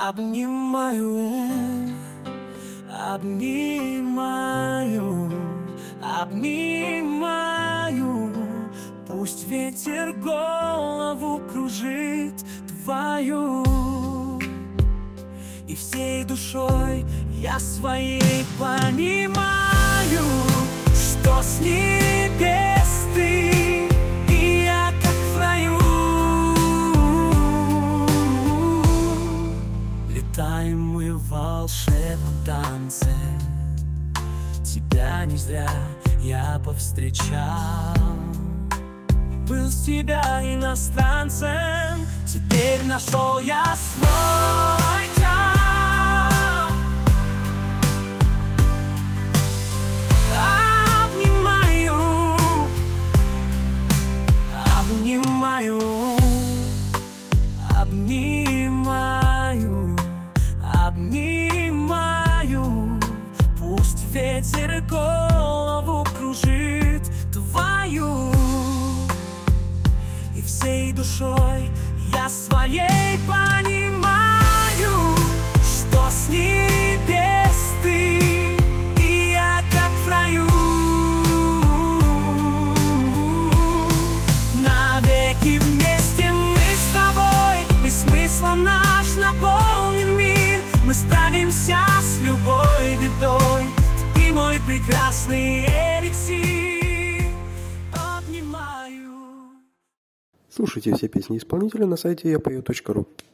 Обнимаю, обнимаю, обнимаю. Пусть ветер голову кружит твою, и всей душой я своей понимаю, что с небес ты, и я как в раю. Летаем мы в волшебном танце, тебя не зря я повстречал. Был с тебя иностранцем, теперь нашел я свой там. Обнимаю, обнимаю, обнимаю, обнимаю. Пусть ветер голову кружит твою, и всей душой я своей понимаю, что с небес ты, и я как в раю. Навеки вместе мы с тобой, и смыслом наш наполнен мир. Мы справимся с любой бедой, ты мой прекрасный эликсир. Обнимаю. Слушайте все песни исполнителя на сайте yapою.ru.